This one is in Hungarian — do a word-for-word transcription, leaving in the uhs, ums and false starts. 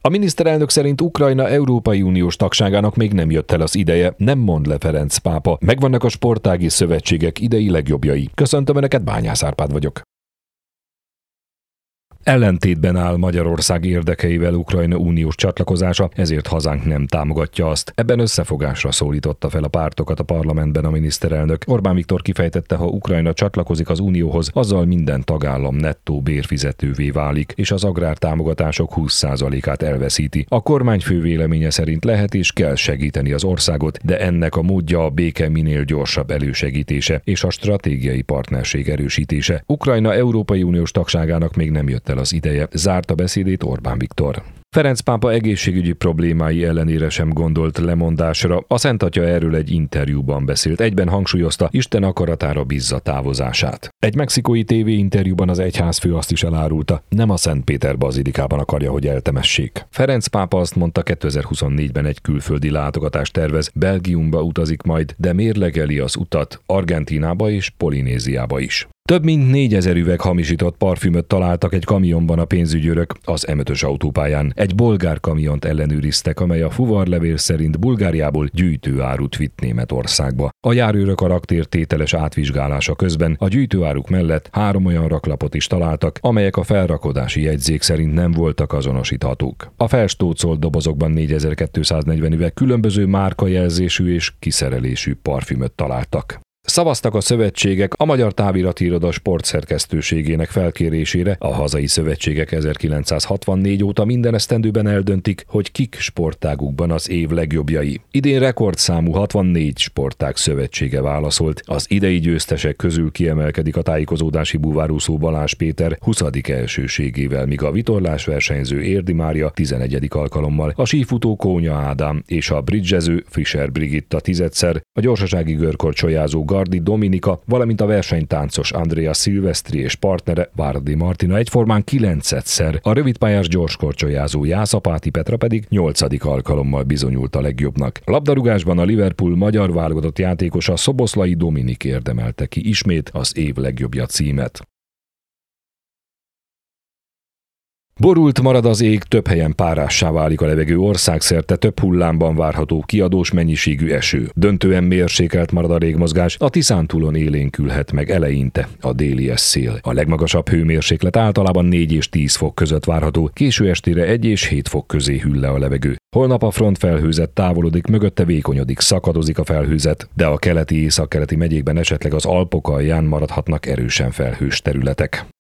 A miniszterelnök szerint Ukrajna Európai Uniós tagságának még nem jött el az ideje, nem mond le Ferenc pápa. Megvannak a sportági szövetségek idei legjobbjai. Köszöntöm Önöket, Bányász Árpád vagyok. Ellentétben áll Magyarország érdekeivel Ukrajna uniós csatlakozása, ezért hazánk nem támogatja azt. Ebben összefogásra szólította fel a pártokat a parlamentben a miniszterelnök. Orbán Viktor kifejtette, ha Ukrajna csatlakozik az unióhoz, azzal minden tagállam nettó bérfizetővé válik, és az agrártámogatások húsz százalékát elveszíti. A kormányfő véleménye szerint lehet és kell segíteni az országot, de ennek a módja a béke minél gyorsabb elősegítése és a stratégiai partnerség erősítése. Ukrajna Európai Uniós tagságának még nem jött el az ideje, zárta beszédét Orbán Viktor. Ferenc pápa egészségügyi problémái ellenére sem gondolt lemondásra. A Szent Atya erről egy interjúban beszélt, egyben hangsúlyozta, Isten akaratára bízza távozását. Egy mexikói tévéinterjúban az egyházfő azt is elárulta, nem a Szent Péter bazilikában akarja, hogy eltemessék. Ferenc pápa azt mondta, kétezer-huszonnégyben egy külföldi látogatást tervez, Belgiumba utazik majd, de mérlegeli az utat Argentínába és Polinéziába is. Több mint négyezer üveg hamisított parfümöt találtak egy kamionban a pénzügyőrök az em ötös autópályán. Egy bolgár kamiont ellenőriztek, amely a fuvarlevél szerint Bulgáriából gyűjtőárut vitt Németországba. A járőrök a raktértételes átvizsgálása közben a gyűjtőáruk mellett három olyan raklapot is találtak, amelyek a felrakodási jegyzék szerint nem voltak azonosíthatók. A felstócolt dobozokban négyezer-kétszáznegyven üveg különböző márkajelzésű és kiszerelésű parfümöt találtak. Szavaztak a szövetségek a Magyar Távirati Iroda sportszerkesztőségének felkérésére. A hazai szövetségek ezerkilencszázhatvannégy óta minden esztendőben eldöntik, hogy kik sportágukban az év legjobbjai. Idén rekordszámú hatvannégy sportág szövetsége válaszolt. Az idei győztesek közül kiemelkedik a tájékozódási búvárúszó Balázs Péter huszadik elsőségével, míg a vitorlás versenyző Érdi Mária tizenegyedik alkalommal, a sífutó Kónya Ádám és a bridgező Fischer Brigitta tizedszer, a gyorsasági görkorcsolyázó Gardi Dominika, valamint a versenytáncos Andrea Szilvesztri és partnere Várdi Martina egyformán kilencedszer, a rövidpályás gyorskorcsolyázó Jászapáti Petra pedig nyolcadik alkalommal bizonyult a legjobbnak. A labdarúgásban a Liverpool magyar válogatott játékosa Szoboszlai Dominik érdemelte ki ismét az év legjobbja címet. Borult marad az ég, több helyen párássá válik a levegő, országszerte több hullámban várható kiadós mennyiségű eső. Döntően mérsékelt marad a légmozgás, a Tiszántúlon élénkülhet meg eleinte a délies szél. A legmagasabb hőmérséklet általában négy és tíz fok között várható, késő estére egy és hét fok közé hűl le a levegő. Holnap a frontfelhőzet távolodik, mögötte vékonyodik, szakadozik a felhőzet, de a keleti északkeleti megyékben esetleg az Alpok alján maradhatnak erősen felhős területek.